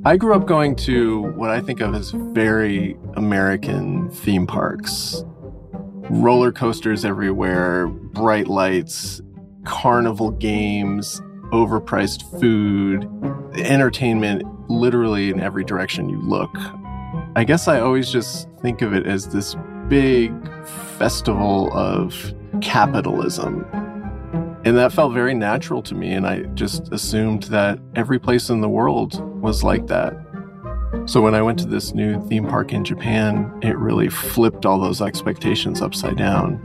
I grew up going to what I think of as very American theme parks. Roller coasters everywhere, bright lights, carnival games, overpriced food, entertainment literally in every direction you look. I guess I always just think of it as this big festival of capitalism. And that felt very natural to me, and I just assumed that every place in the world was like that. So when I went to this new theme park in Japan, it really flipped all those expectations upside down.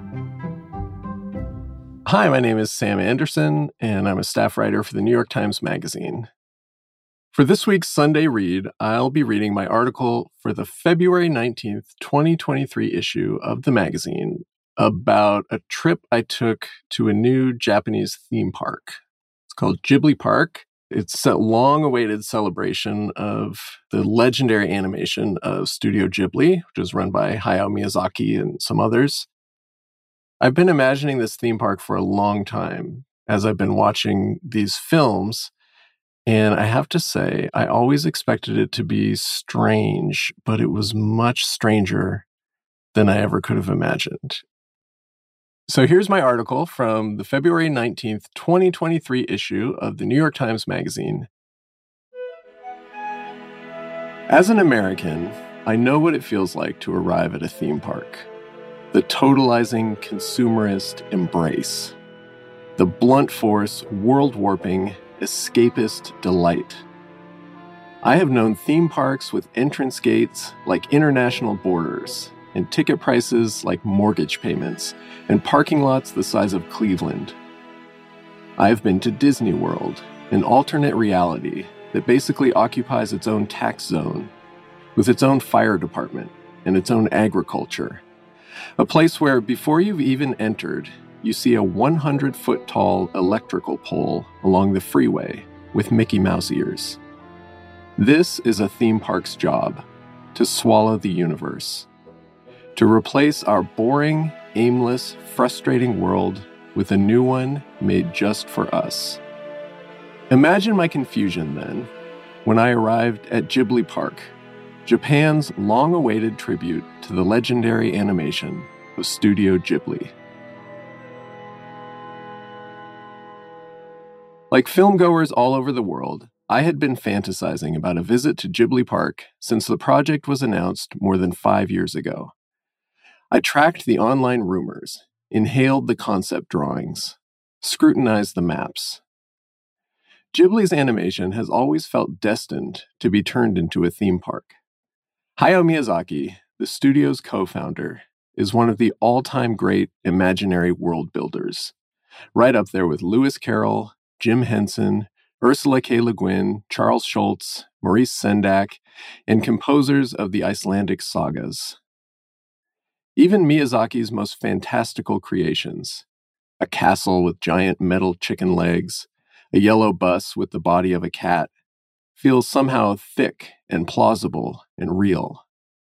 Hi, my name is Sam Anderson, and I'm a staff writer for the New York Times Magazine. For this week's Sunday Read, I'll be reading my article for the February 19th, 2023 issue of the magazine about a trip I took to a new Japanese theme park. It's called Ghibli Park. It's a long-awaited celebration of the legendary animation of Studio Ghibli, which is run by Hayao Miyazaki and some others. I've been imagining this theme park for a long time as I've been watching these films, and I have to say, I always expected it to be strange, but it was much stranger than I ever could have imagined. So here's my article from the February 19th, 2023 issue of the New York Times Magazine. As an American, I know what it feels like to arrive at a theme park. The totalizing consumerist embrace. The blunt force, world-warping, escapist delight. I have known theme parks with entrance gates like international borders, and ticket prices like mortgage payments, and parking lots the size of Cleveland. I've been to Disney World, an alternate reality that basically occupies its own tax zone, with its own fire department and its own agriculture. A place where, before you've even entered, you see a 100-foot-tall electrical pole along the freeway with Mickey Mouse ears. This is a theme park's job, to swallow the universe. To replace our boring, aimless, frustrating world with a new one made just for us. Imagine my confusion then, when I arrived at Ghibli Park, Japan's long-awaited tribute to the legendary animation of Studio Ghibli. Like filmgoers all over the world, I had been fantasizing about a visit to Ghibli Park since the project was announced more than 5 years ago. I tracked the online rumors, inhaled the concept drawings, scrutinized the maps. Ghibli's animation has always felt destined to be turned into a theme park. Hayao Miyazaki, the studio's co-founder, is one of the all-time great imaginary world builders, right up there with Lewis Carroll, Jim Henson, Ursula K. Le Guin, Charles Schultz, Maurice Sendak, and composers of the Icelandic sagas. Even Miyazaki's most fantastical creations, a castle with giant metal chicken legs, a yellow bus with the body of a cat, feels somehow thick and plausible and real.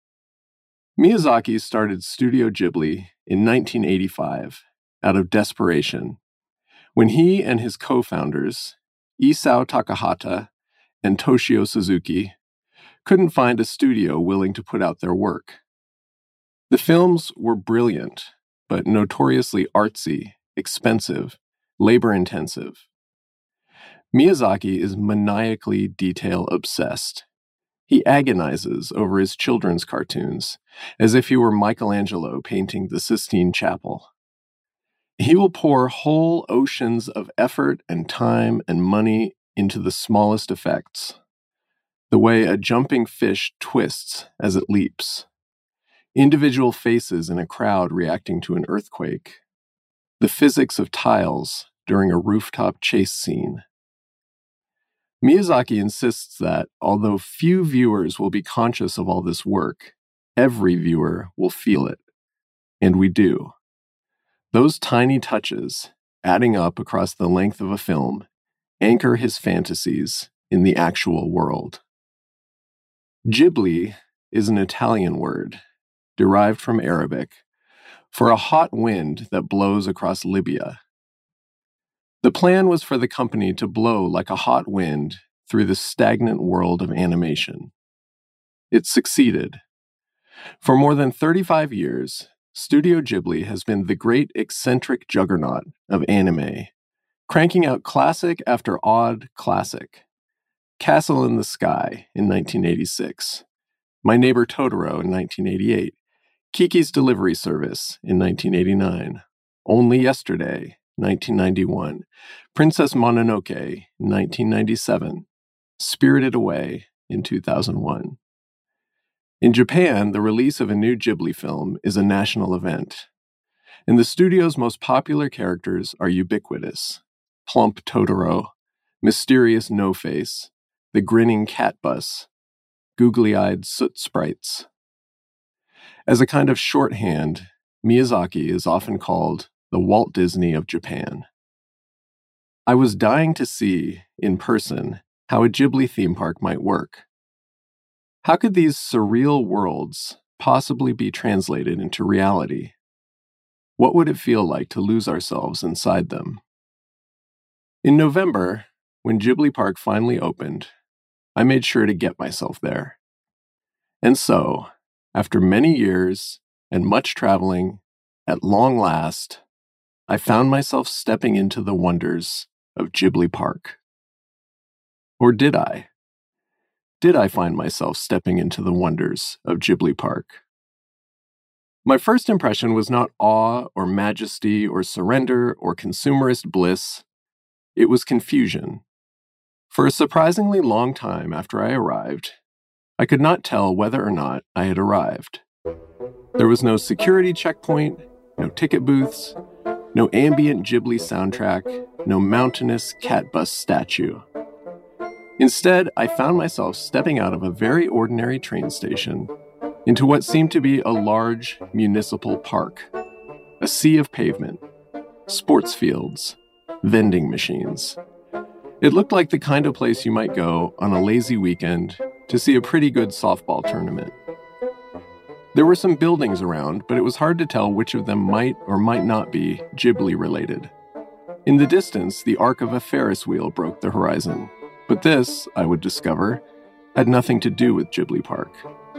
Miyazaki started Studio Ghibli in 1985 out of desperation, when he and his co-founders, Isao Takahata and Toshio Suzuki, couldn't find a studio willing to put out their work. The films were brilliant, but notoriously artsy, expensive, labor-intensive. Miyazaki is maniacally detail-obsessed. He agonizes over his children's cartoons, as if he were Michelangelo painting the Sistine Chapel. He will pour whole oceans of effort and time and money into the smallest effects, the way a jumping fish twists as it leaps. Individual faces in a crowd reacting to an earthquake, the physics of tiles during a rooftop chase scene. Miyazaki insists that, although few viewers will be conscious of all this work, every viewer will feel it. And we do. Those tiny touches, adding up across the length of a film, anchor his fantasies in the actual world. Ghibli is an Italian word, derived from Arabic, for a hot wind that blows across Libya. The plan was for the company to blow like a hot wind through the stagnant world of animation. It succeeded. For more than 35 years, Studio Ghibli has been the great eccentric juggernaut of anime, cranking out classic after odd classic. Castle in the Sky in 1986, My Neighbor Totoro in 1988, Kiki's Delivery Service in 1989, Only Yesterday, 1991, Princess Mononoke in 1997, Spirited Away in 2001. In Japan, the release of a new Ghibli film is a national event, and the studio's most popular characters are ubiquitous: plump Totoro, mysterious No-Face, the grinning cat bus, googly-eyed soot sprites. As a kind of shorthand, Miyazaki is often called the Walt Disney of Japan. I was dying to see, in person, how a Ghibli theme park might work. How could these surreal worlds possibly be translated into reality? What would it feel like to lose ourselves inside them? In November, when Ghibli Park finally opened, I made sure to get myself there. And so, after many years and much traveling, at long last, I found myself stepping into the wonders of Ghibli Park. Or did I? Did I find myself stepping into the wonders of Ghibli Park? My first impression was not awe or majesty or surrender or consumerist bliss. It was confusion. For a surprisingly long time after I arrived, I could not tell whether or not I had arrived. There was no security checkpoint, no ticket booths, no ambient Ghibli soundtrack, no mountainous cat bus statue. Instead, I found myself stepping out of a very ordinary train station into what seemed to be a large municipal park, a sea of pavement, sports fields, vending machines. It looked like the kind of place you might go on a lazy weekend to see a pretty good softball tournament. There were some buildings around, but it was hard to tell which of them might or might not be Ghibli related. In the distance, the arc of a Ferris wheel broke the horizon. But this, I would discover, had nothing to do with Ghibli Park.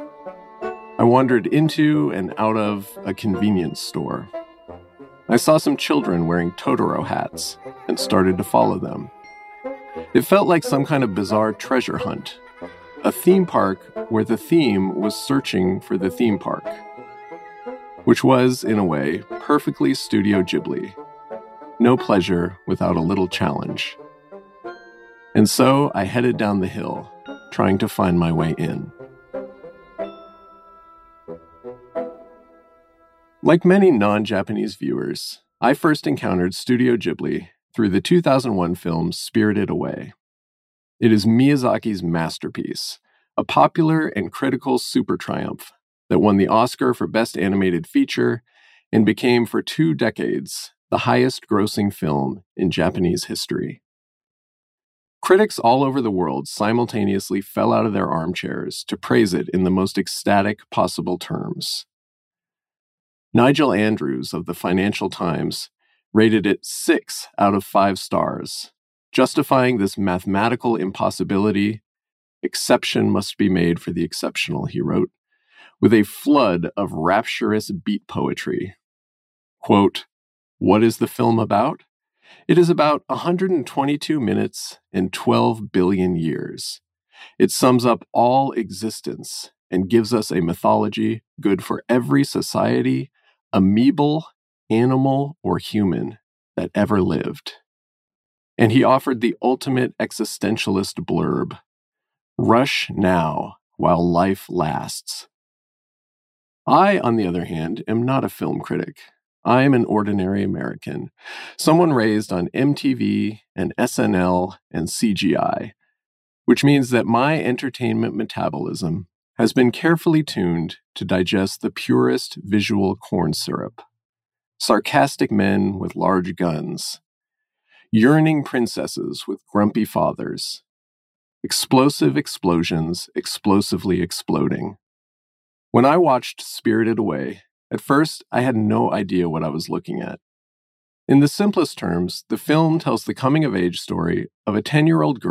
I wandered into and out of a convenience store. I saw some children wearing Totoro hats and started to follow them. It felt like some kind of bizarre treasure hunt, a theme park where the theme was searching for the theme park, which was, in a way, perfectly Studio Ghibli. No pleasure without a little challenge. And so I headed down the hill, trying to find my way in. Like many non-Japanese viewers, I first encountered Studio Ghibli through the 2001 film Spirited Away. It is Miyazaki's masterpiece, a popular and critical super triumph that won the Oscar for Best Animated Feature and became for 2 decades the highest-grossing film in Japanese history. Critics all over the world simultaneously fell out of their armchairs to praise it in the most ecstatic possible terms. Nigel Andrews of the Financial Times rated it 6 out of 5 stars, justifying this mathematical impossibility. Exception must be made for the exceptional, he wrote, with a flood of rapturous beat poetry. Quote, "What is the film about? It is about 122 minutes and 12 billion years. It sums up all existence and gives us a mythology good for every society, amoebal, animal, or human that ever lived." And he offered the ultimate existentialist blurb: "Rush now while life lasts." I, on the other hand, am not a film critic. I am an ordinary American, someone raised on MTV and SNL and CGI, which means that my entertainment metabolism has been carefully tuned to digest the purest visual corn syrup. Sarcastic men with large guns, yearning princesses with grumpy fathers, explosive explosions explosively exploding. When I watched Spirited Away, at first I had no idea what I was looking at. In the simplest terms, the film tells the coming-of-age story of a 10-year-old girl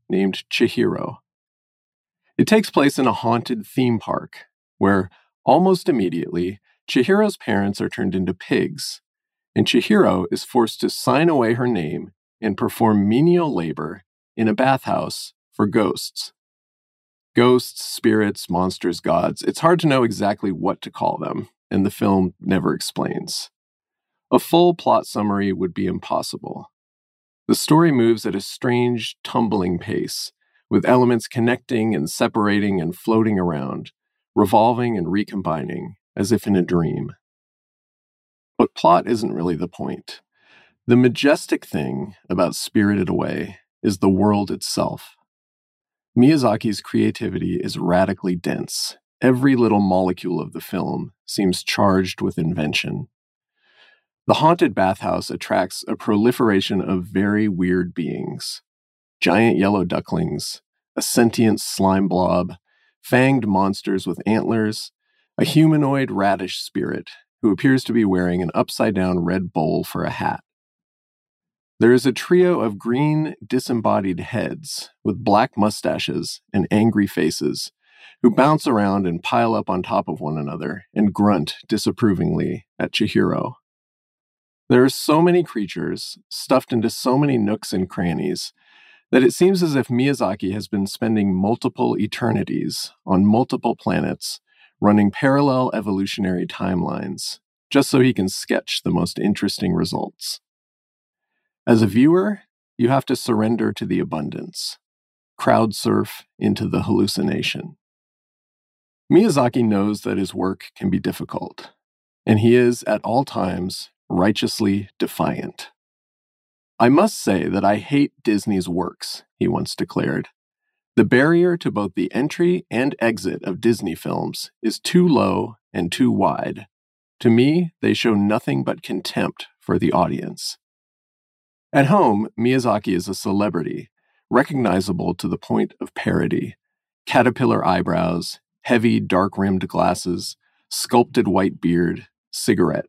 named Chihiro. It takes place in a haunted theme park, where almost immediately, Chihiro's parents are turned into pigs, and Chihiro is forced to sign away her name and perform menial labor in a bathhouse for ghosts. Ghosts, spirits, monsters, gods, it's hard to know exactly what to call them, and the film never explains. A full plot summary would be impossible. The story moves at a strange, tumbling pace, with elements connecting and separating and floating around, revolving and recombining, as if in a dream. But plot isn't really the point. The majestic thing about Spirited Away is the world itself. Miyazaki's creativity is radically dense. Every little molecule of the film seems charged with invention. The haunted bathhouse attracts a proliferation of very weird beings. Giant yellow ducklings, a sentient slime blob, fanged monsters with antlers, a humanoid radish spirit who appears to be wearing an upside-down red bowl for a hat. There is a trio of green, disembodied heads with black mustaches and angry faces who bounce around and pile up on top of one another and grunt disapprovingly at Chihiro. There are so many creatures stuffed into so many nooks and crannies that it seems as if Miyazaki has been spending multiple eternities on multiple planets running parallel evolutionary timelines just so he can sketch the most interesting results. As a viewer, you have to surrender to the abundance, crowd surf into the hallucination. Miyazaki knows that his work can be difficult, and he is at all times righteously defiant. "I must say that I hate Disney's works," he once declared. "The barrier to both the entry and exit of Disney films is too low and too wide. To me, they show nothing but contempt for the audience." At home, Miyazaki is a celebrity, recognizable to the point of parody. Caterpillar eyebrows, heavy dark-rimmed glasses, sculpted white beard, cigarette.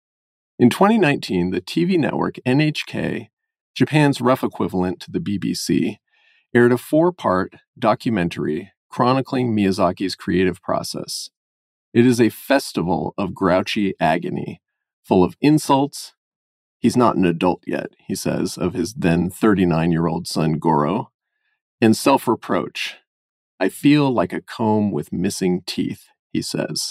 In 2019, the TV network NHK, Japan's rough equivalent to the BBC, aired a 4-part documentary chronicling Miyazaki's creative process. It is a festival of grouchy agony, full of insults. He's not an adult yet, he says of his then 39-year-old son Goro, and self-reproach. "I feel like a comb with missing teeth," he says.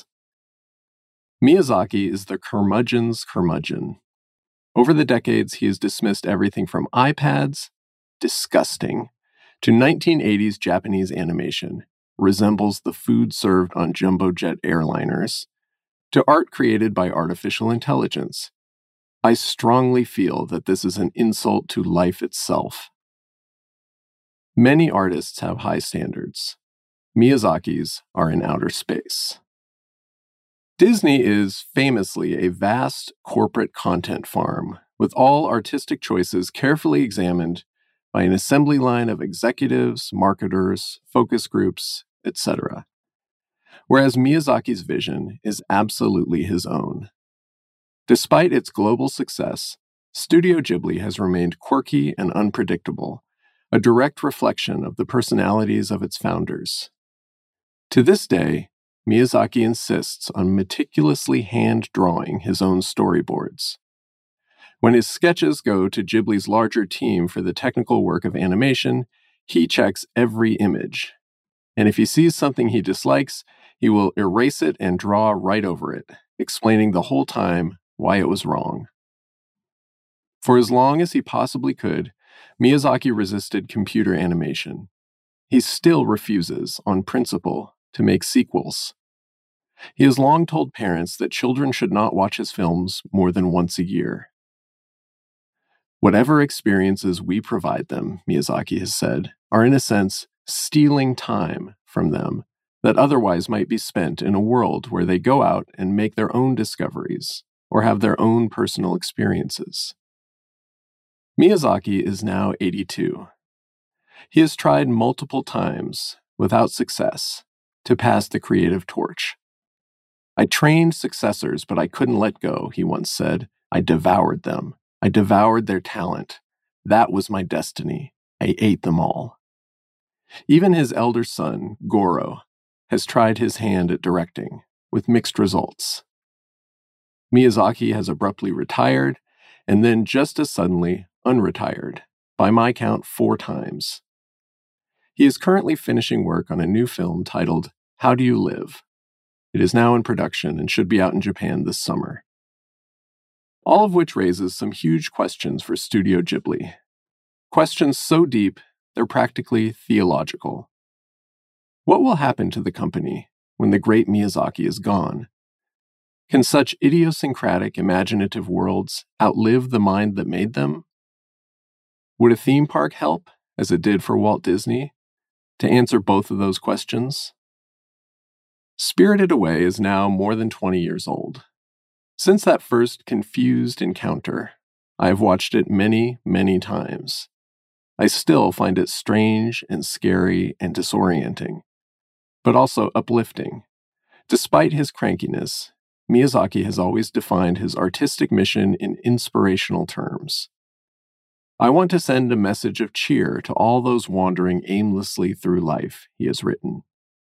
Miyazaki is the curmudgeon's curmudgeon. Over the decades, he has dismissed everything from iPads, disgusting, to 1980s Japanese animation, resembles the food served on jumbo jet airliners, to art created by artificial intelligence. I strongly feel that this is an insult to life itself. Many artists have high standards. Miyazaki's are in outer space. Disney is famously a vast corporate content farm, with all artistic choices carefully examined by an assembly line of executives, marketers, focus groups, etc. Whereas Miyazaki's vision is absolutely his own. Despite its global success, Studio Ghibli has remained quirky and unpredictable, a direct reflection of the personalities of its founders. To this day, Miyazaki insists on meticulously hand-drawing his own storyboards. When his sketches go to Ghibli's larger team for the technical work of animation, he checks every image. And if he sees something he dislikes, he will erase it and draw right over it, explaining the whole time why it was wrong. For as long as he possibly could, Miyazaki resisted computer animation. He still refuses, on principle, to make sequels. He has long told parents that children should not watch his films more than once a year. "Whatever experiences we provide them," Miyazaki has said, "are in a sense stealing time from them that otherwise might be spent in a world where they go out and make their own discoveries or have their own personal experiences." Miyazaki is now 82. He has tried multiple times, without success, to pass the creative torch. "I trained successors, but I couldn't let go," he once said. "I devoured them. I devoured their talent. That was my destiny. I ate them all." Even his elder son, Goro, has tried his hand at directing, with mixed results. Miyazaki has abruptly retired, and then just as suddenly unretired, by my count 4 times. He is currently finishing work on a new film titled How Do You Live? It is now in production and should be out in Japan this summer. All of which raises some huge questions for Studio Ghibli. Questions so deep, they're practically theological. What will happen to the company when the great Miyazaki is gone? Can such idiosyncratic, imaginative worlds outlive the mind that made them? Would a theme park help, as it did for Walt Disney, to answer both of those questions? Spirited Away is now more than 20 years old. Since that first confused encounter, I have watched it many, many times. I still find it strange and scary and disorienting, but also uplifting. Despite his crankiness, Miyazaki has always defined his artistic mission in inspirational terms. I want to send a message of cheer to all those wandering aimlessly through life, he has written.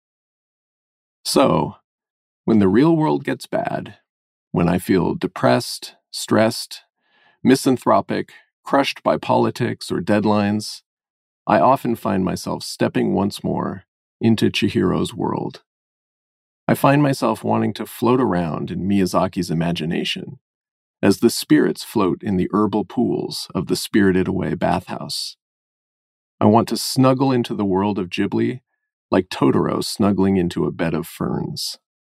So, when the real world gets bad, when I feel depressed, stressed, misanthropic, crushed by politics or deadlines, I often find myself stepping once more into Chihiro's world. I find myself wanting to float around in Miyazaki's imagination, as the spirits float in the herbal pools of the Spirited Away bathhouse. I want to snuggle into the world of Ghibli like Totoro snuggling into a bed of ferns.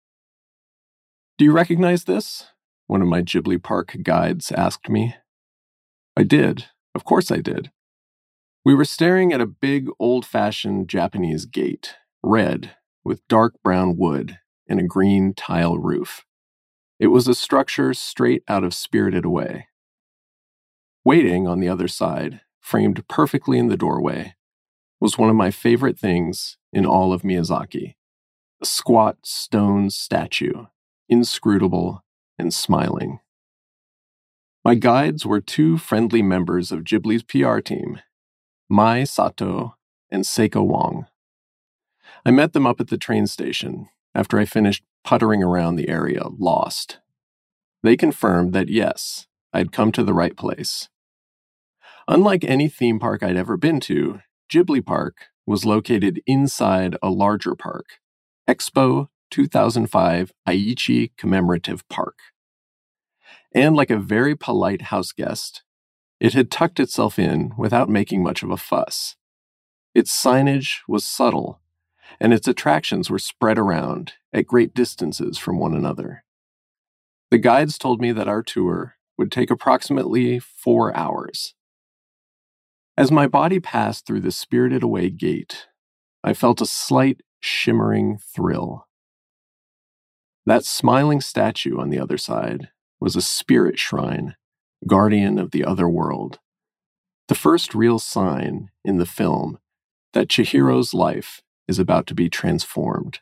Do you recognize this? One of my Ghibli Park guides asked me. I did. Of course I did. We were staring at a big, old-fashioned Japanese gate, red, with dark brown wood and a green tile roof. It was a structure straight out of Spirited Away. Waiting on the other side, framed perfectly in the doorway, was one of my favorite things in all of Miyazaki. A squat stone statue, inscrutable and smiling. My guides were 2 friendly members of Ghibli's PR team, Mai Sato and Seiko Wong. I met them up at the train station after I finished puttering around the area, lost. They confirmed that yes, I'd come to the right place. Unlike any theme park I'd ever been to, Ghibli Park was located inside a larger park, Expo 2005 Aichi Commemorative Park. And like a very polite house guest, it had tucked itself in without making much of a fuss. Its signage was subtle, and its attractions were spread around at great distances from one another. The guides told me that our tour would take approximately 4 hours. As my body passed through the Spirited Away gate, I felt a slight shimmering thrill. That smiling statue on the other side was a spirit shrine, guardian of the other world. The first real sign in the film that Chihiro's life is about to be transformed.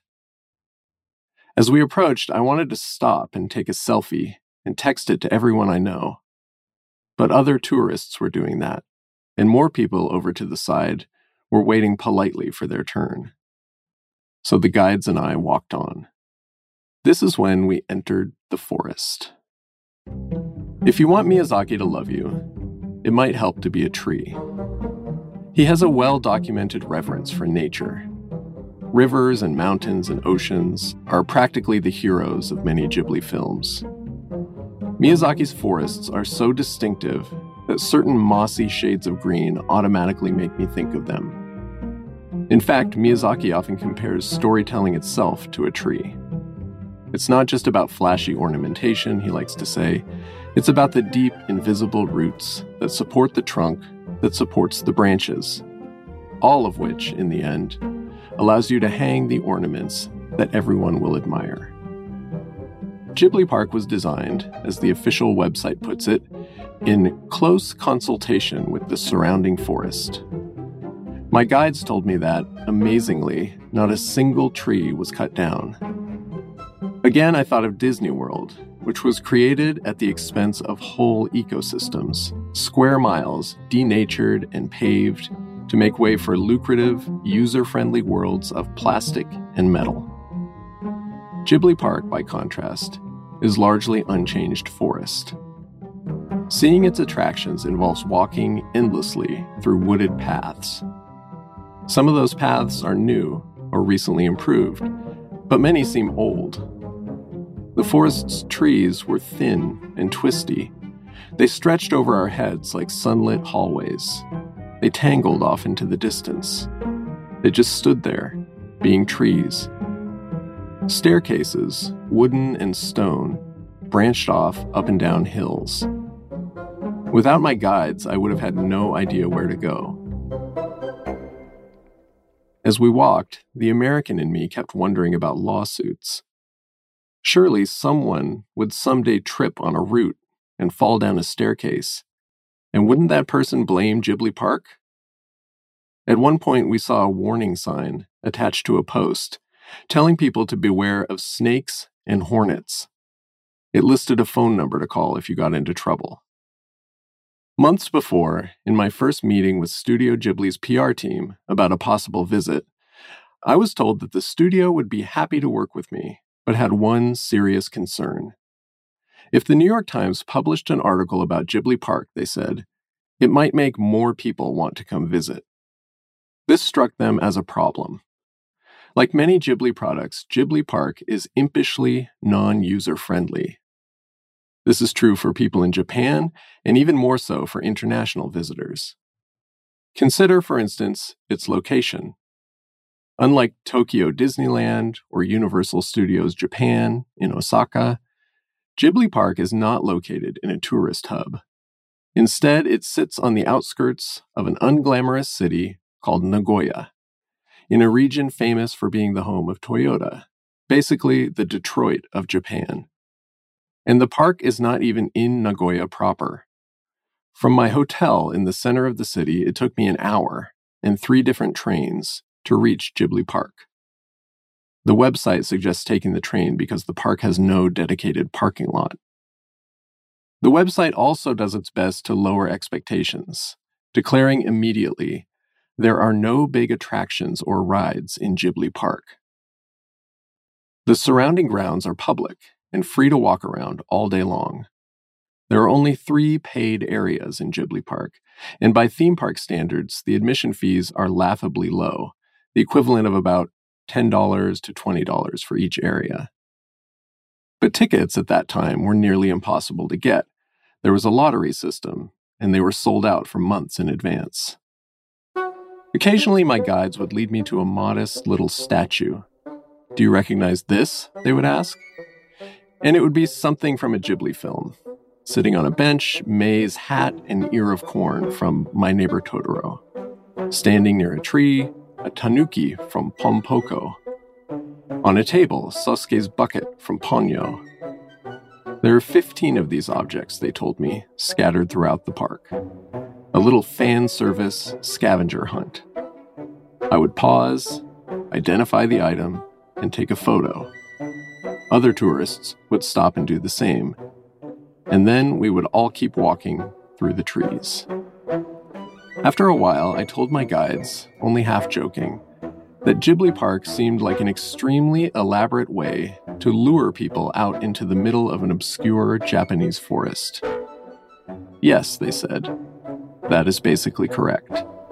As we approached, I wanted to stop and take a selfie and text it to everyone I know. But other tourists were doing that, and more people over to the side were waiting politely for their turn. So the guides and I walked on. This is when we entered the forest. If you want Miyazaki to love you, it might help to be a tree. He has a well-documented reverence for nature. Rivers and mountains and oceans are practically the heroes of many Ghibli films. Miyazaki's forests are so distinctive that certain mossy shades of green automatically make me think of them. In fact, Miyazaki often compares storytelling itself to a tree. It's not just about flashy ornamentation, he likes to say. It's about the deep, invisible roots that support the trunk that supports the branches, all of which, in the end, allows you to hang the ornaments that everyone will admire. Ghibli Park was designed, as the official website puts it, in close consultation with the surrounding forest. My guides told me that, amazingly, not a single tree was cut down. Again, I thought of Disney World, which was created at the expense of whole ecosystems, square miles denatured and paved, to make way for lucrative, user-friendly worlds of plastic and metal. Ghibli Park, by contrast, is largely unchanged forest. Seeing its attractions involves walking endlessly through wooded paths. Some of those paths are new or recently improved, but many seem old. The forest's trees were thin and twisty. They stretched over our heads like sunlit hallways. They tangled off into the distance. They just stood there, being trees. Staircases, wooden and stone, branched off up and down hills. Without my guides, I would have had no idea where to go. As we walked, the American in me kept wondering about lawsuits. Surely someone would someday trip on a route and fall down a staircase. And wouldn't that person blame Ghibli Park? At one point, we saw a warning sign attached to a post telling people to beware of snakes and hornets. It listed a phone number to call if you got into trouble. Months before, in my first meeting with Studio Ghibli's PR team about a possible visit, I was told that the studio would be happy to work with me, but had one serious concern. If the New York Times published an article about Ghibli Park, they said, it might make more people want to come visit. This struck them as a problem. Like many Ghibli products, Ghibli Park is impishly non-user-friendly. This is true for people in Japan, and even more so for international visitors. Consider, for instance, its location. Unlike Tokyo Disneyland or Universal Studios Japan in Osaka, Ghibli Park is not located in a tourist hub. Instead, it sits on the outskirts of an unglamorous city called Nagoya, in a region famous for being the home of Toyota, basically the Detroit of Japan. And the park is not even in Nagoya proper. From my hotel in the center of the city, it took me an hour and 3 different trains to reach Ghibli Park. The website suggests taking the train because the park has no dedicated parking lot. The website also does its best to lower expectations, declaring immediately, there are no big attractions or rides in Ghibli Park. The surrounding grounds are public and free to walk around all day long. There are only 3 paid areas in Ghibli Park, and by theme park standards, the admission fees are laughably low, the equivalent of about $10 to $20 for each area. But tickets at that time were nearly impossible to get. There was a lottery system, and they were sold out for months in advance. Occasionally, my guides would lead me to a modest little statue. Do you recognize this? They would ask. And it would be something from a Ghibli film. Sitting on a bench, Mei's hat and ear of corn from My Neighbor Totoro. Standing near a tree, a tanuki from Pompoko. On a table, Sosuke's bucket from Ponyo. There are 15 of these objects, they told me, scattered throughout the park. A little fan service scavenger hunt. I would pause, identify the item, and take a photo. Other tourists would stop and do the same. And then we would all keep walking through the trees. After a while, I told my guides, only half joking, that Ghibli Park seemed like an extremely elaborate way to lure people out into the middle of an obscure Japanese forest. Yes, they said, that is basically correct.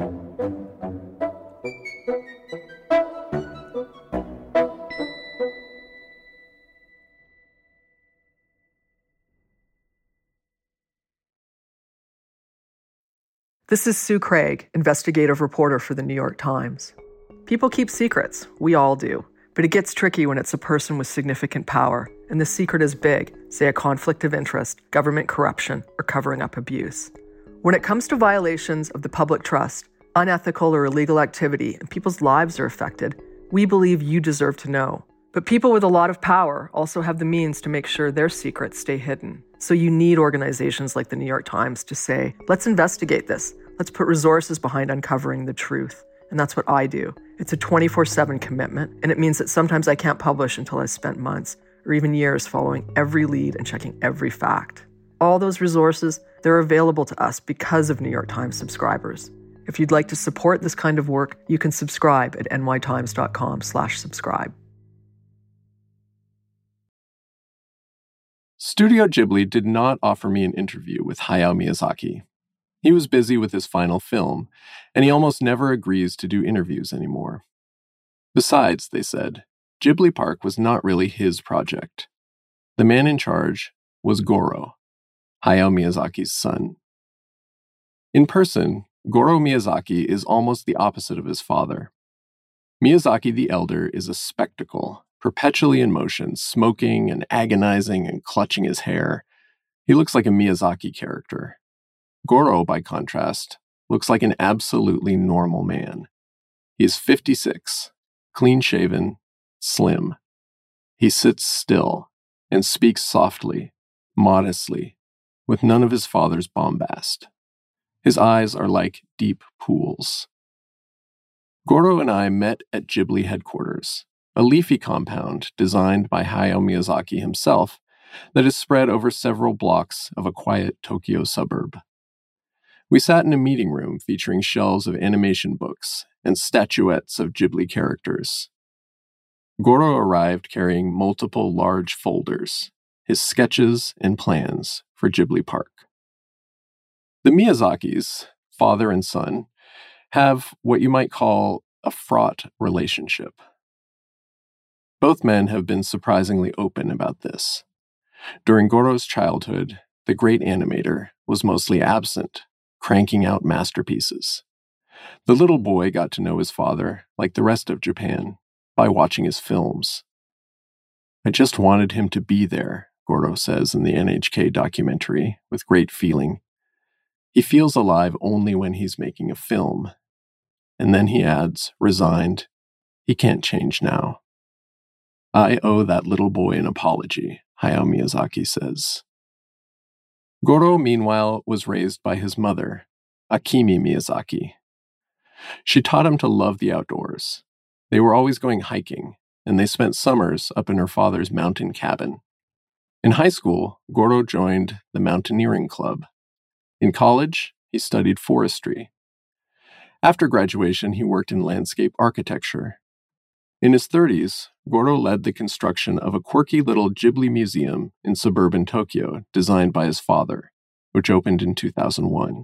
This is Sue Craig, investigative reporter for the New York Times. People keep secrets, we all do, but it gets tricky when it's a person with significant power, and the secret is big, say a conflict of interest, government corruption, or covering up abuse. When it comes to violations of the public trust, unethical or illegal activity, and people's lives are affected, we believe you deserve to know. But people with a lot of power also have the means to make sure their secrets stay hidden. So you need organizations like the New York Times to say, let's investigate this. Let's put resources behind uncovering the truth. And that's what I do. It's a 24/7 commitment, and it means that sometimes I can't publish until I've spent months or even years following every lead and checking every fact. All those resources, they're available to us because of New York Times subscribers. If you'd like to support this kind of work, you can subscribe at nytimes.com/subscribe. Studio Ghibli did not offer me an interview with Hayao Miyazaki. He was busy with his final film, and he almost never agrees to do interviews anymore. Besides, they said, Ghibli Park was not really his project. The man in charge was Goro, Hayao Miyazaki's son. In person, Goro Miyazaki is almost the opposite of his father. Miyazaki the elder is a spectacle, perpetually in motion, smoking and agonizing and clutching his hair. He looks like a Miyazaki character. Goro, by contrast, looks like an absolutely normal man. He is 56, clean-shaven, slim. He sits still and speaks softly, modestly, with none of his father's bombast. His eyes are like deep pools. Goro and I met at Ghibli headquarters, a leafy compound designed by Hayao Miyazaki himself that is spread over several blocks of a quiet Tokyo suburb. We sat in a meeting room featuring shelves of animation books and statuettes of Ghibli characters. Goro arrived carrying multiple large folders, his sketches and plans for Ghibli Park. The Miyazakis, father and son, have what you might call a fraught relationship. Both men have been surprisingly open about this. During Goro's childhood, the great animator was mostly absent, cranking out masterpieces. The little boy got to know his father, like the rest of Japan, by watching his films. I just wanted him to be there, Goro says in the NHK documentary, with great feeling. He feels alive only when he's making a film. And then he adds, resigned, he can't change now. I owe that little boy an apology, Hayao Miyazaki says. Goro, meanwhile, was raised by his mother, Akimi Miyazaki. She taught him to love the outdoors. They were always going hiking, and they spent summers up in her father's mountain cabin. In high school, Goro joined the mountaineering club. In college, he studied forestry. After graduation, he worked in landscape architecture. In his 30s, Goro led the construction of a quirky little Ghibli museum in suburban Tokyo designed by his father, which opened in 2001.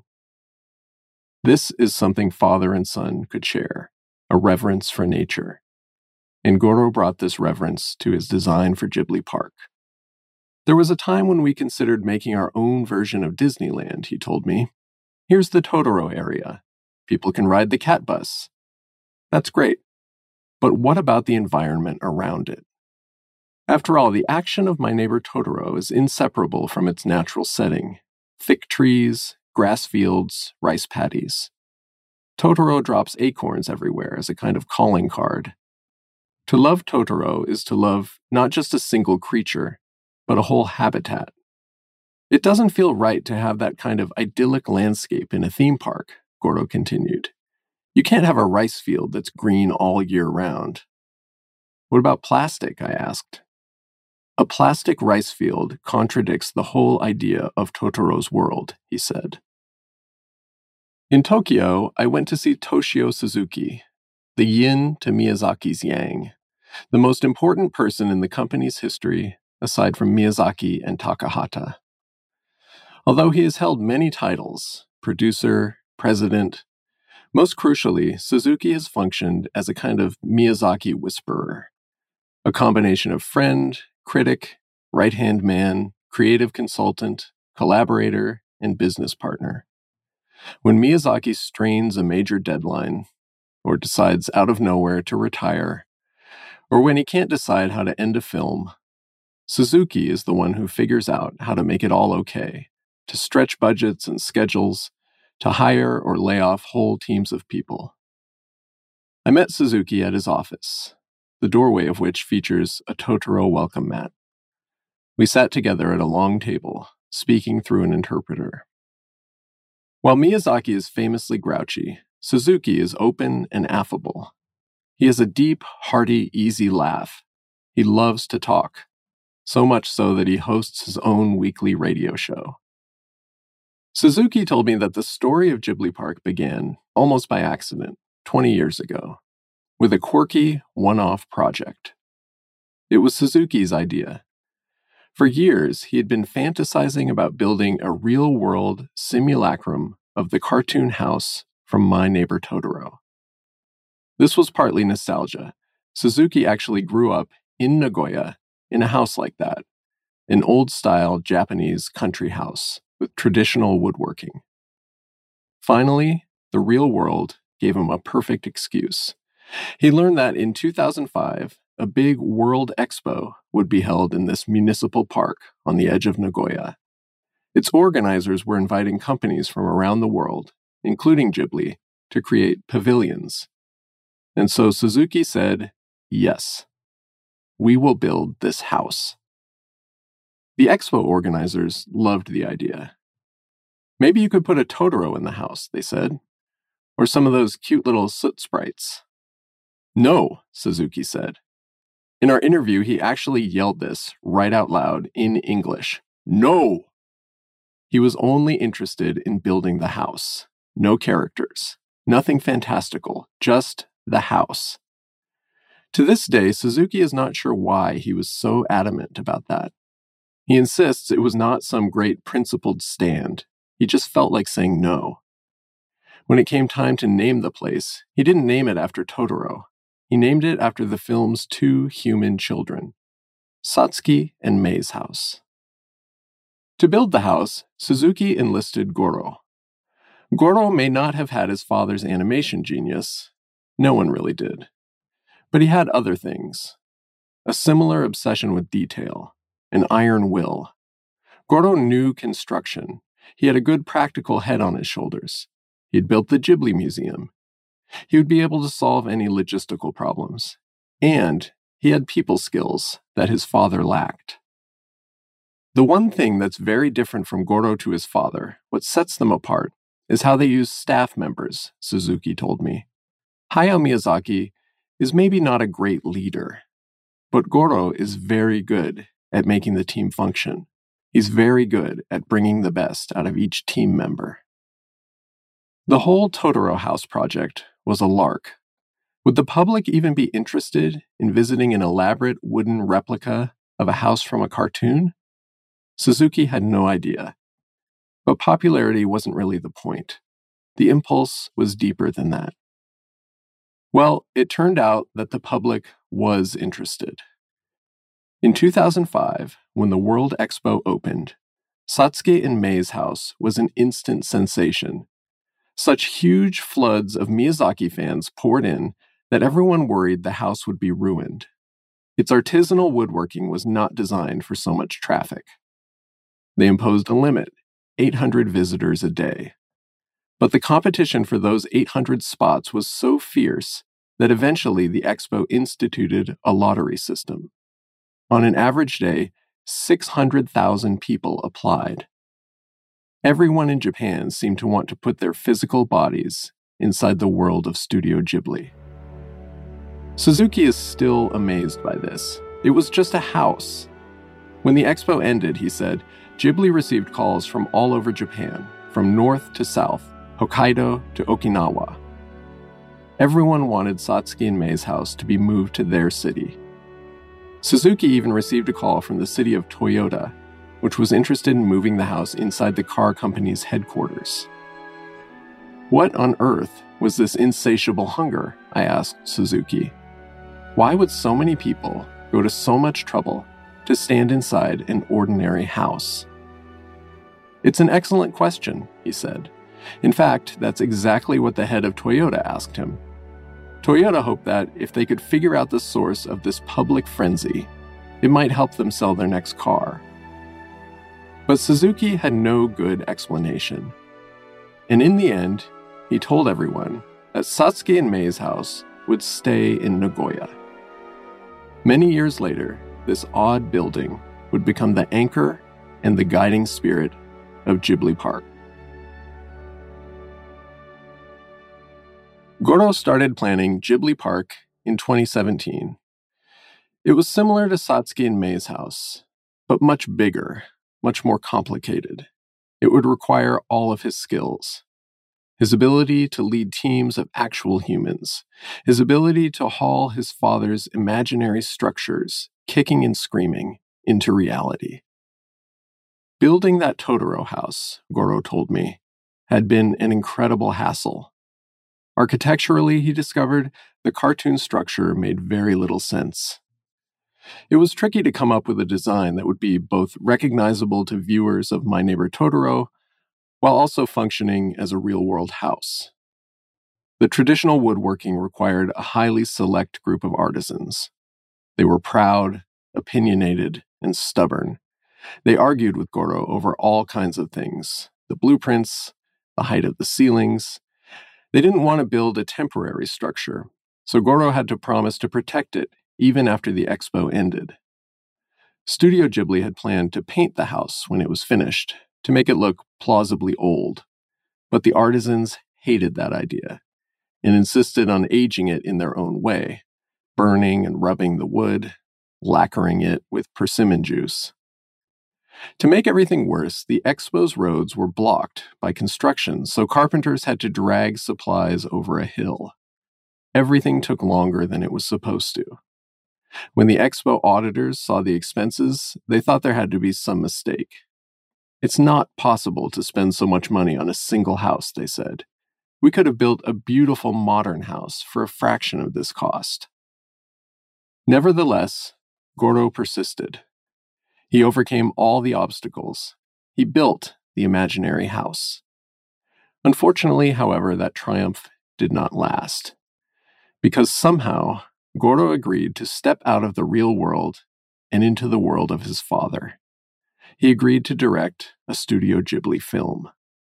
This is something father and son could share, a reverence for nature. And Goro brought this reverence to his design for Ghibli Park. There was a time when we considered making our own version of Disneyland, he told me. Here's the Totoro area. People can ride the cat bus. That's great. But what about the environment around it? After all, the action of My Neighbor Totoro is inseparable from its natural setting. Thick trees, grass fields, rice paddies. Totoro drops acorns everywhere as a kind of calling card. To love Totoro is to love not just a single creature, but a whole habitat. It doesn't feel right to have that kind of idyllic landscape in a theme park, Goro continued. You can't have a rice field that's green all year round. What about plastic? I asked. A plastic rice field contradicts the whole idea of Totoro's world, he said. In Tokyo, I went to see Toshio Suzuki, the yin to Miyazaki's yang, the most important person in the company's history aside from Miyazaki and Takahata. Although he has held many titles, producer, president, most crucially, Suzuki has functioned as a kind of Miyazaki whisperer, a combination of friend, critic, right-hand man, creative consultant, collaborator, and business partner. When Miyazaki strains a major deadline, or decides out of nowhere to retire, or when he can't decide how to end a film, Suzuki is the one who figures out how to make it all okay, to stretch budgets and schedules, to hire or lay off whole teams of people. I met Suzuki at his office, the doorway of which features a Totoro welcome mat. We sat together at a long table, speaking through an interpreter. While Miyazaki is famously grouchy, Suzuki is open and affable. He has a deep, hearty, easy laugh. He loves to talk, so much so that he hosts his own weekly radio show. Suzuki told me that the story of Ghibli Park began, almost by accident, 20 years ago, with a quirky, one-off project. It was Suzuki's idea. For years, he had been fantasizing about building a real-world simulacrum of the cartoon house from My Neighbor Totoro. This was partly nostalgia. Suzuki actually grew up in Nagoya in a house like that, an old-style Japanese country house with traditional woodworking. Finally, the real world gave him a perfect excuse. He learned that in 2005, a big World Expo would be held in this municipal park on the edge of Nagoya. Its organizers were inviting companies from around the world, including Ghibli, to create pavilions. And so Suzuki said, yes, we will build this house. The expo organizers loved the idea. Maybe you could put a Totoro in the house, they said, or some of those cute little soot sprites. No, Suzuki said. In our interview, he actually yelled this right out loud in English. No! He was only interested in building the house. No characters. Nothing fantastical. Just the house. To this day, Suzuki is not sure why he was so adamant about that. He insists it was not some great principled stand. He just felt like saying no. When it came time to name the place, he didn't name it after Totoro. He named it after the film's two human children, Satsuki and Mei's house. To build the house, Suzuki enlisted Goro. Goro may not have had his father's animation genius. No one really did. But he had other things. A similar obsession with detail, an iron will. Goro knew construction. He had a good practical head on his shoulders. He had built the Ghibli Museum. He would be able to solve any logistical problems. And he had people skills that his father lacked. The one thing that's very different from Goro to his father, what sets them apart, is how they use staff members, Suzuki told me. Hayao Miyazaki is maybe not a great leader, but Goro is very good at making the team function. He's very good at bringing the best out of each team member. The whole Totoro house project was a lark. Would the public even be interested in visiting an elaborate wooden replica of a house from a cartoon? Suzuki had no idea. But popularity wasn't really the point. The impulse was deeper than that. Well, it turned out that the public was interested. In 2005, when the World Expo opened, Satsuki and Mei's house was an instant sensation. Such huge floods of Miyazaki fans poured in that everyone worried the house would be ruined. Its artisanal woodworking was not designed for so much traffic. They imposed a limit, 800 visitors a day. But the competition for those 800 spots was so fierce that eventually the expo instituted a lottery system. On an average day, 600,000 people applied. Everyone in Japan seemed to want to put their physical bodies inside the world of Studio Ghibli. Suzuki is still amazed by this. It was just a house. When the expo ended, he said, Ghibli received calls from all over Japan, from north to south, Hokkaido to Okinawa. Everyone wanted Satsuki and Mei's house to be moved to their city. Suzuki even received a call from the city of Toyota, which was interested in moving the house inside the car company's headquarters. What on earth was this insatiable hunger? I asked Suzuki. Why would so many people go to so much trouble to stand inside an ordinary house? It's an excellent question, he said. In fact, that's exactly what the head of Toyota asked him. Toyota hoped that if they could figure out the source of this public frenzy, it might help them sell their next car. But Suzuki had no good explanation. And in the end, he told everyone that Satsuki and Mei's house would stay in Nagoya. Many years later, this odd building would become the anchor and the guiding spirit of Ghibli Park. Goro started planning Ghibli Park in 2017. It was similar to Satsuki and Mei's house, but much bigger, much more complicated. It would require all of his skills. His ability to lead teams of actual humans, his ability to haul his father's imaginary structures, kicking and screaming, into reality. Building that Totoro house, Goro told me, had been an incredible hassle. Architecturally, he discovered, the cartoon structure made very little sense. It was tricky to come up with a design that would be both recognizable to viewers of My Neighbor Totoro, while also functioning as a real-world house. The traditional woodworking required a highly select group of artisans. They were proud, opinionated, and stubborn. They argued with Goro over all kinds of things, the blueprints, the height of the ceilings. They didn't want to build a temporary structure, so Goro had to promise to protect it even after the expo ended. Studio Ghibli had planned to paint the house when it was finished, to make it look plausibly old, but the artisans hated that idea and insisted on aging it in their own way, burning and rubbing the wood, lacquering it with persimmon juice. To make everything worse, the expo's roads were blocked by construction, so carpenters had to drag supplies over a hill. Everything took longer than it was supposed to. When the expo auditors saw the expenses, they thought there had to be some mistake. It's not possible to spend so much money on a single house, they said. We could have built a beautiful modern house for a fraction of this cost. Nevertheless, Goro persisted. He overcame all the obstacles. He built the imaginary house. Unfortunately, however, that triumph did not last. Because somehow, Goro agreed to step out of the real world and into the world of his father. He agreed to direct a Studio Ghibli film.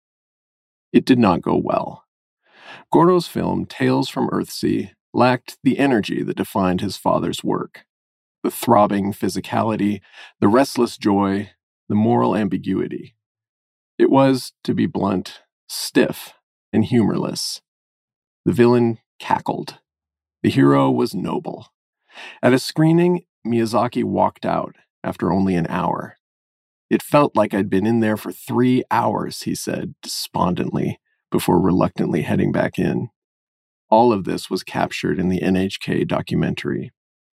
It did not go well. Goro's film, Tales from Earthsea, lacked the energy that defined his father's work. The throbbing physicality, the restless joy, the moral ambiguity. It was, to be blunt, stiff and humorless. The villain cackled. The hero was noble. At a screening, Miyazaki walked out after only an hour. It felt like I'd been in there for 3 hours, he said despondently, before reluctantly heading back in. All of this was captured in the NHK documentary.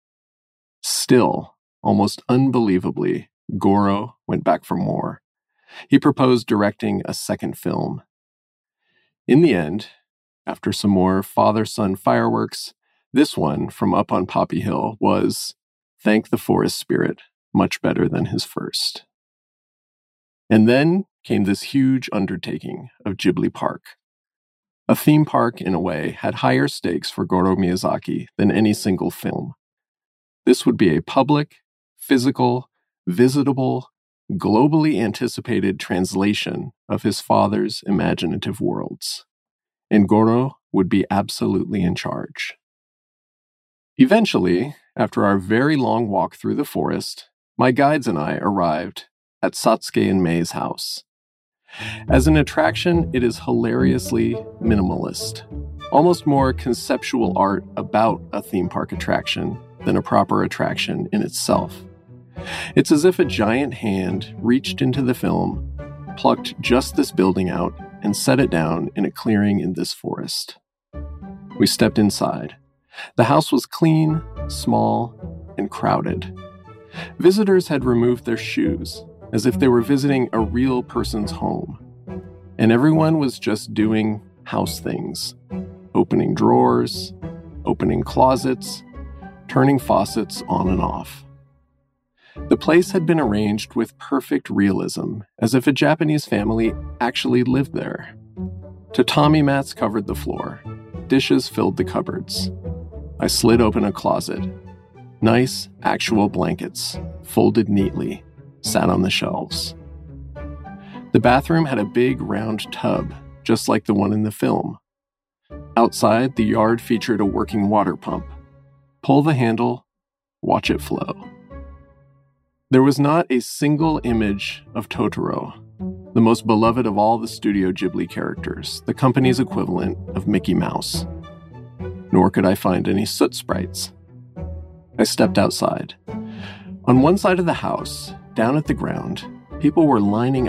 Still, almost unbelievably, Goro went back for more. He proposed directing a second film. In the end, after some more father-son fireworks, this one from up on Poppy Hill was, thank the forest spirit, much better than his first. And then came this huge undertaking of Ghibli Park. A theme park, in a way, had higher stakes for Goro Miyazaki than any single film. This would be a public, physical, visitable, globally anticipated translation of his father's imaginative worlds. And Goro would be absolutely in charge. Eventually, after our very long walk through the forest, my guides and I arrived at Satsuki and Mei's house. As an attraction, it is hilariously minimalist, almost more conceptual art about a theme park attraction than a proper attraction in itself. It's as if a giant hand reached into the film, plucked just this building out, and set it down in a clearing in this forest. We stepped inside. The house was clean, small, and crowded. Visitors had removed their shoes, as if they were visiting a real person's home. And everyone was just doing house things. Opening drawers, opening closets, turning faucets on and off. The place had been arranged with perfect realism, as if a Japanese family actually lived there. Tatami mats covered the floor. Dishes filled the cupboards. I slid open a closet. Nice, actual blankets, folded neatly, sat on the shelves. The bathroom had a big round tub, just like the one in the film. Outside, the yard featured a working water pump. Pull the handle, watch it flow. There was not a single image of Totoro, the most beloved of all the Studio Ghibli characters, the company's equivalent of Mickey Mouse. Nor could I find any soot sprites. I stepped outside. On one side of the house, down at the ground, people were lining up,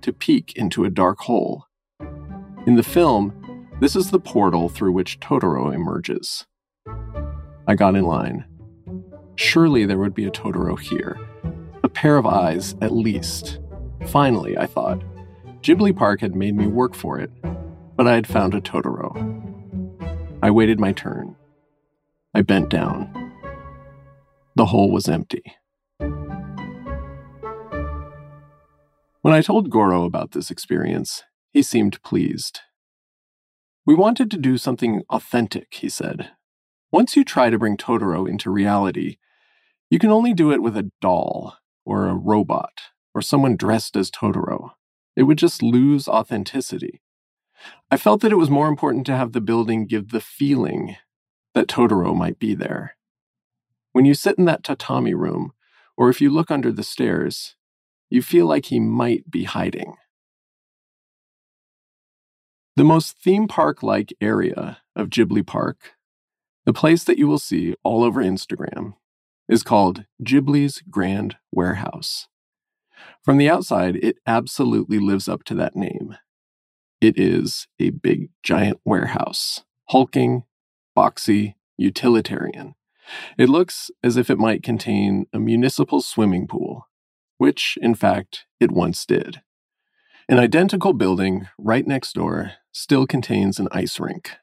to peek into a dark hole. In the film, this is the portal through which Totoro emerges. I got in line. Surely there would be a Totoro here. A pair of eyes, at least. Finally, I thought. Ghibli Park had made me work for it, but I had found a Totoro. I waited my turn. I bent down. The hole was empty. When I told Goro about this experience, he seemed pleased. We wanted to do something authentic, he said. Once you try to bring Totoro into reality, you can only do it with a doll, or a robot, or someone dressed as Totoro. It would just lose authenticity. I felt that it was more important to have the building give the feeling that Totoro might be there. When you sit in that tatami room, or if you look under the stairs, you feel like he might be hiding. The most theme park-like area of Ghibli Park, the place that you will see all over Instagram, is called Ghibli's Grand Warehouse. From the outside, it absolutely lives up to that name. It is a big, giant warehouse, hulking, boxy, utilitarian. It looks as if it might contain a municipal swimming pool, which, in fact, it once did. An identical building right next door still contains an ice rink.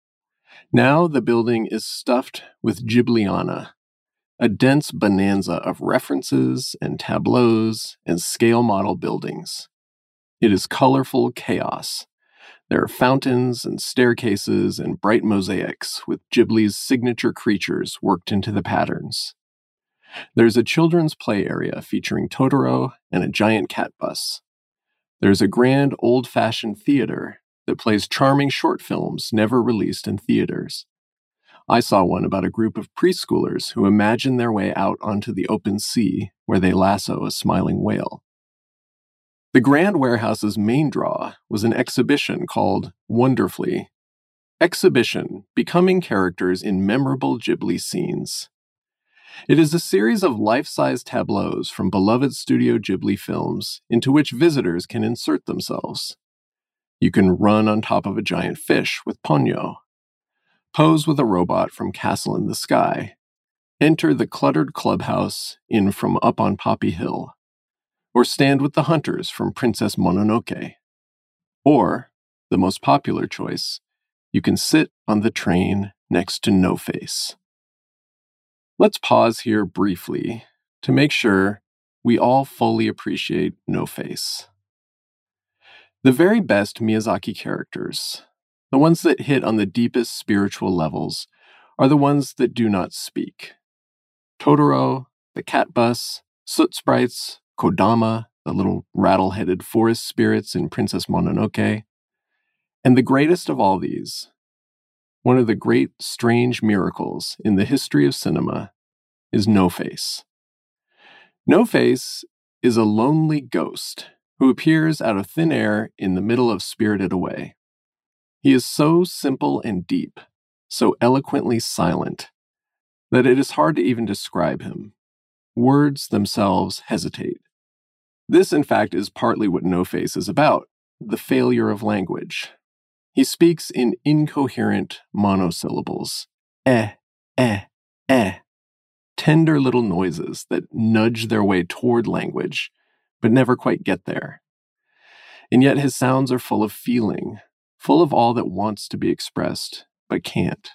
Now the building is stuffed with Ghibliana, a dense bonanza of references and tableaus and scale model buildings. It is colorful chaos. There are fountains and staircases and bright mosaics with Ghibli's signature creatures worked into the patterns. There's a children's play area featuring Totoro and a giant cat bus. There's a grand old-fashioned theater that plays charming short films never released in theaters. I saw one about a group of preschoolers who imagine their way out onto the open sea where they lasso a smiling whale. The Grand Warehouse's main draw was an exhibition called Wonderfully. Exhibition, Becoming Characters in Memorable Ghibli Scenes. It is a series of life-size tableaus from beloved Studio Ghibli films into which visitors can insert themselves. You can run on top of a giant fish with Ponyo, pose with a robot from Castle in the Sky, enter the cluttered clubhouse in From Up on Poppy Hill, or stand with the hunters from Princess Mononoke. Or, the most popular choice, you can sit on the train next to No Face. Let's pause here briefly to make sure we all fully appreciate No Face. The very best Miyazaki characters, the ones that hit on the deepest spiritual levels, are the ones that do not speak. Totoro, the cat bus, soot sprites, Kodama, the little rattle-headed forest spirits in Princess Mononoke, and the greatest of all these, one of the great strange miracles in the history of cinema, is No Face. No Face is a lonely ghost who appears out of thin air in the middle of Spirited Away. He is so simple and deep, so eloquently silent, that it is hard to even describe him. Words themselves hesitate. This, in fact, is partly what No Face is about, the failure of language. He speaks in incoherent monosyllables. Eh, eh, eh. Tender little noises that nudge their way toward language, but never quite get there. And yet his sounds are full of feeling, full of all that wants to be expressed, but can't.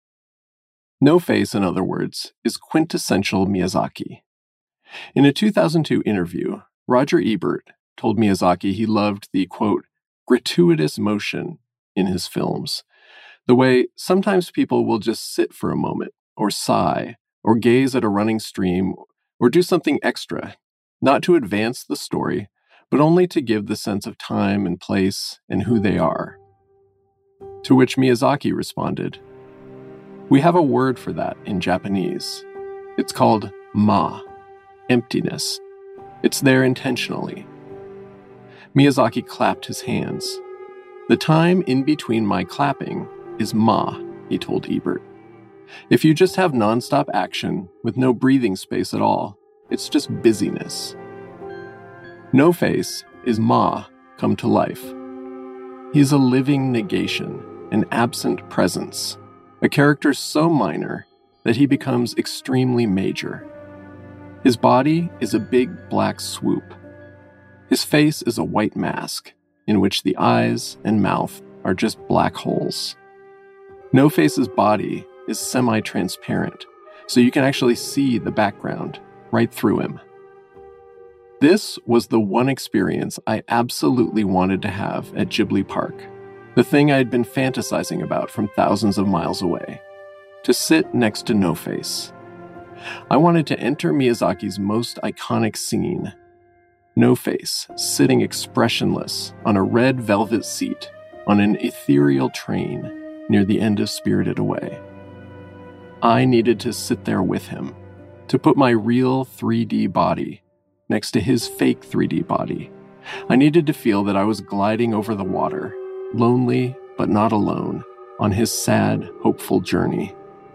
No Face, in other words, is quintessential Miyazaki. In a 2002 interview, Roger Ebert told Miyazaki he loved the, quote, gratuitous motion in his films, the way sometimes people will just sit for a moment, or sigh, or gaze at a running stream, or do something extra, not to advance the story, but only to give the sense of time and place and who they are. To which Miyazaki responded, "We have a word for that in Japanese. It's called ma, emptiness. It's there intentionally." Miyazaki clapped his hands. "The time in between my clapping is ma," he told Ebert. "If you just have nonstop action with no breathing space at all, it's just busyness." No Face is Ma come to life. He's a living negation, an absent presence, a character so minor that he becomes extremely major. His body is a big black swoop. His face is a white mask, in which the eyes and mouth are just black holes. No-Face's body is semi-transparent, so you can actually see the background right through him. This was the one experience I absolutely wanted to have at Ghibli Park, the thing I had been fantasizing about from thousands of miles away, to sit next to No-Face. I wanted to enter Miyazaki's most iconic scene, No-Face sitting expressionless on a red velvet seat on an ethereal train near the end of Spirited Away. I needed to sit there with him, to put my real 3D body next to his fake 3D body. I needed to feel that I was gliding over the water, lonely but not alone, on his sad, hopeful journey.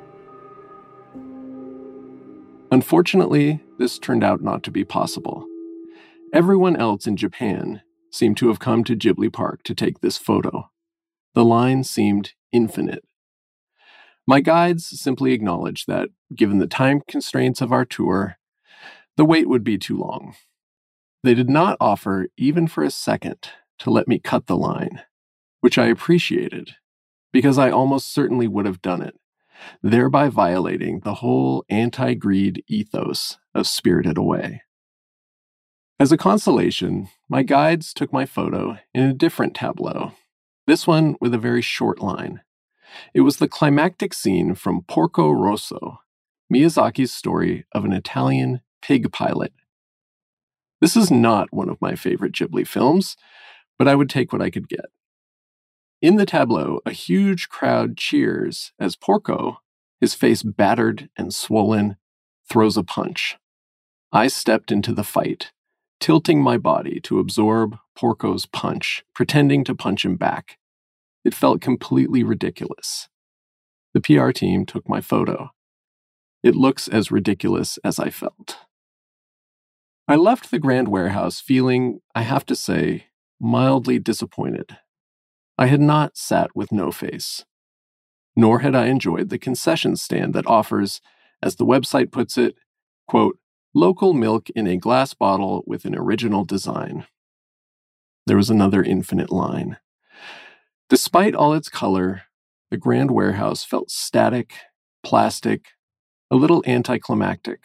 Unfortunately, this turned out not to be possible. Everyone else in Japan seemed to have come to Ghibli Park to take this photo. The line seemed infinite. My guides simply acknowledged that, given the time constraints of our tour, the wait would be too long. They did not offer, even for a second, to let me cut the line, which I appreciated, because I almost certainly would have done it, thereby violating the whole anti-greed ethos of Spirited Away. As a consolation, my guides took my photo in a different tableau, this one with a very short line. It was the climactic scene from Porco Rosso, Miyazaki's story of an Italian pig pilot. This is not one of my favorite Ghibli films, but I would take what I could get. In the tableau, a huge crowd cheers as Porco, his face battered and swollen, throws a punch. I stepped into the fight, tilting my body to absorb Porco's punch, pretending to punch him back. It felt completely ridiculous. The PR team took my photo. It looks as ridiculous as I felt. I left the Grand Warehouse feeling, I have to say, mildly disappointed. I had not sat with No-Face. Nor had I enjoyed the concession stand that offers, as the website puts it, quote, local milk in a glass bottle with an original design. There was another infinite line. Despite all its color, the Grand Warehouse felt static, plastic, a little anticlimactic.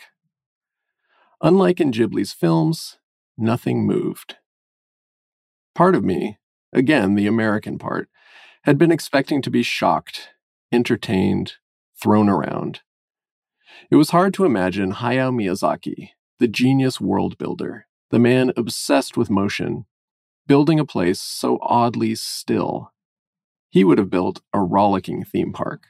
Unlike in Ghibli's films, nothing moved. Part of me, again the American part, had been expecting to be shocked, entertained, thrown around. It was hard to imagine Hayao Miyazaki, the genius world builder, the man obsessed with motion, building a place so oddly still. He would have built a rollicking theme park.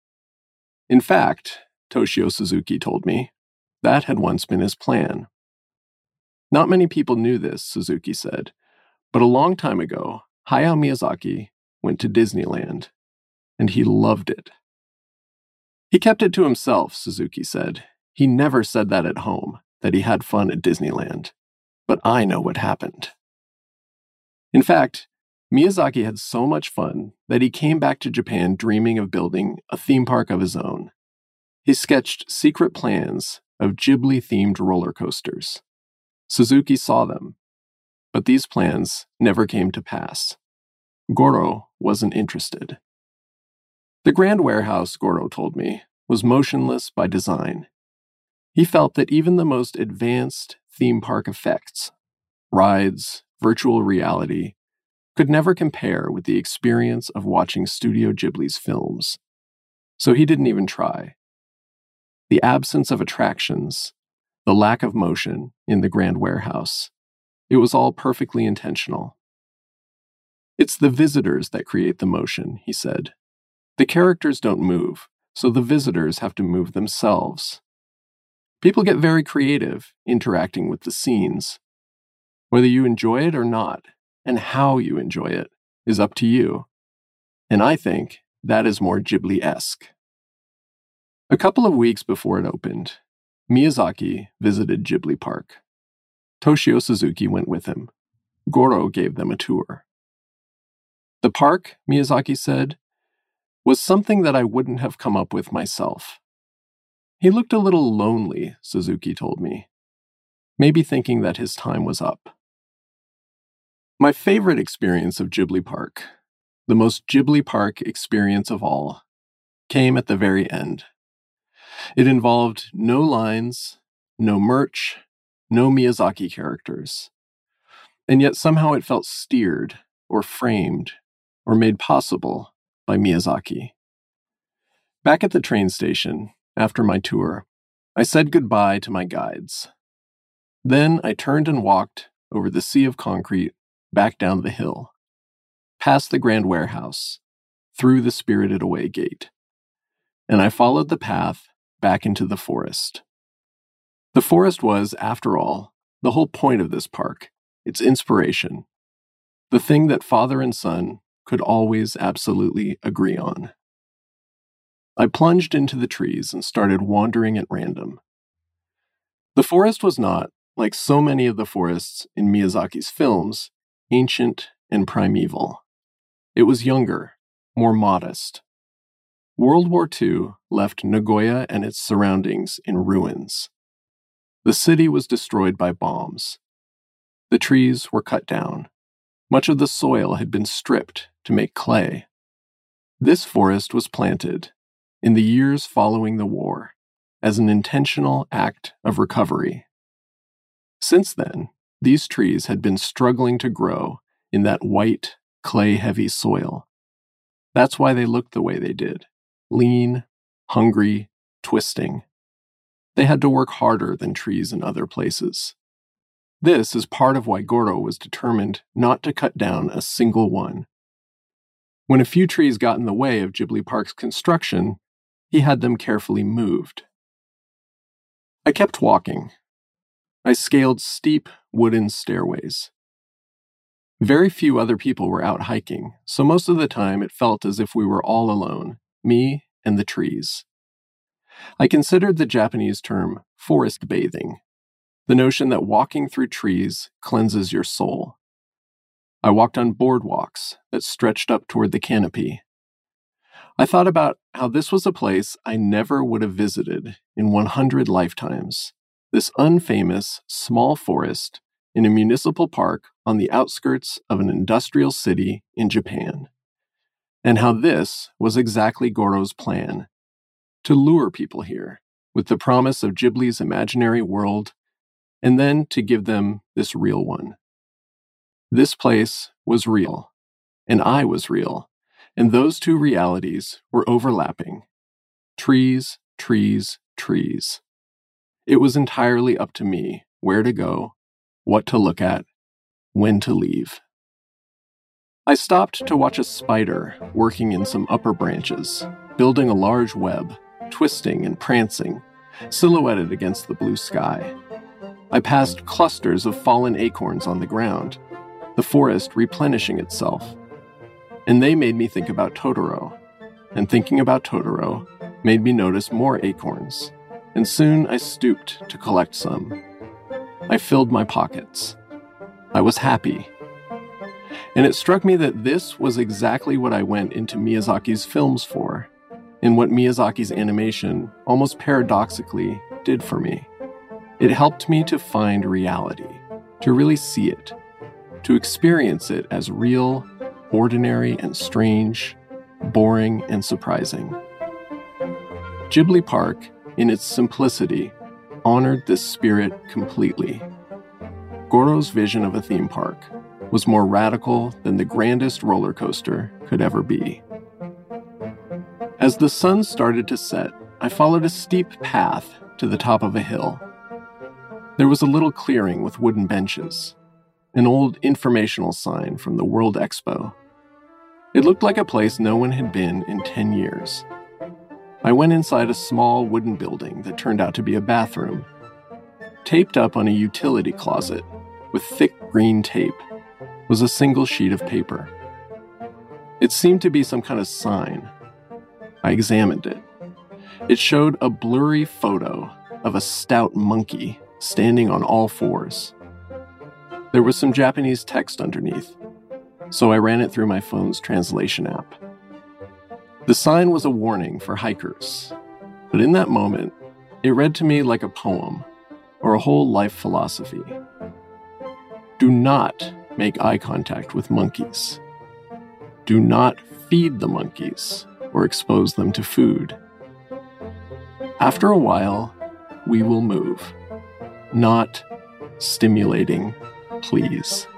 In fact, Toshio Suzuki told me, that had once been his plan. Not many people knew this, Suzuki said, but a long time ago, Hayao Miyazaki went to Disneyland, and he loved it. He kept it to himself, Suzuki said. He never said that at home, that he had fun at Disneyland. But I know what happened. In fact, Miyazaki had so much fun that he came back to Japan dreaming of building a theme park of his own. He sketched secret plans of Ghibli-themed roller coasters. Suzuki saw them, but these plans never came to pass. Goro wasn't interested. The Grand Warehouse, Goro told me, was motionless by design. He felt that even the most advanced theme park effects, rides, virtual reality, could never compare with the experience of watching Studio Ghibli's films. So he didn't even try. The absence of attractions, the lack of motion in the Grand Warehouse, it was all perfectly intentional. It's the visitors that create the motion, he said. The characters don't move, so the visitors have to move themselves. People get very creative interacting with the scenes. Whether you enjoy it or not, and how you enjoy it, is up to you. And I think that is more Ghibli-esque. A couple of weeks before it opened, Miyazaki visited Ghibli Park. Toshio Suzuki went with him. Goro gave them a tour. The park, Miyazaki said, was something that I wouldn't have come up with myself. He looked a little lonely, Suzuki told me, maybe thinking that his time was up. My favorite experience of Ghibli Park, the most Ghibli Park experience of all, came at the very end. It involved no lines, no merch, no Miyazaki characters. And yet somehow it felt steered or framed or made possible by Miyazaki. Back at the train station, after my tour, I said goodbye to my guides. Then I turned and walked over the sea of concrete back down the hill, past the Grand Warehouse, through the Spirited Away gate. And I followed the path back into the forest. The forest was, after all, the whole point of this park, its inspiration, the thing that father and son could always absolutely agree on. I plunged into the trees and started wandering at random. The forest was not, like so many of the forests in Miyazaki's films, ancient and primeval. It was younger, more modest. World War II left Nagoya and its surroundings in ruins. The city was destroyed by bombs. The trees were cut down. Much of the soil had been stripped to make clay. This forest was planted, in the years following the war, as an intentional act of recovery. Since then, these trees had been struggling to grow in that white, clay-heavy soil. That's why they looked the way they did, lean, hungry, twisting. They had to work harder than trees in other places. This is part of why Goro was determined not to cut down a single one. When a few trees got in the way of Ghibli Park's construction, he had them carefully moved. I kept walking. I scaled steep wooden stairways. Very few other people were out hiking, so most of the time it felt as if we were all alone, me and the trees. I considered the Japanese term forest bathing, the notion that walking through trees cleanses your soul. I walked on boardwalks that stretched up toward the canopy. I thought about how this was a place I never would have visited in 100 lifetimes, this unfamous small forest in a municipal park on the outskirts of an industrial city in Japan, and how this was exactly Goro's plan, to lure people here with the promise of Ghibli's imaginary world, and then to give them this real one. This place was real, and I was real, and those two realities were overlapping. Trees, trees, trees. It was entirely up to me where to go, what to look at, when to leave. I stopped to watch a spider working in some upper branches, building a large web, twisting and prancing, silhouetted against the blue sky. I passed clusters of fallen acorns on the ground, the forest replenishing itself. And they made me think about Totoro, and thinking about Totoro made me notice more acorns, and soon I stooped to collect some. I filled my pockets. I was happy. And it struck me that this was exactly what I went into Miyazaki's films for, and what Miyazaki's animation, almost paradoxically, did for me. It helped me to find reality, to really see it, to experience it as real, ordinary and strange, boring and surprising. Ghibli Park, in its simplicity, honored this spirit completely. Goro's vision of a theme park was more radical than the grandest roller coaster could ever be. As the sun started to set, I followed a steep path to the top of a hill. There was a little clearing with wooden benches, an old informational sign from the World Expo. It looked like a place no one had been in 10 years. I went inside a small wooden building that turned out to be a bathroom. Taped up on a utility closet with thick green tape was a single sheet of paper. It seemed to be some kind of sign. I examined it. It showed a blurry photo of a stout monkey standing on all fours. There was some Japanese text underneath, so I ran it through my phone's translation app. The sign was a warning for hikers, but in that moment, it read to me like a poem or a whole life philosophy. Do not make eye contact with monkeys. Do not feed the monkeys or expose them to food. After a while, we will move. Not stimulating, please.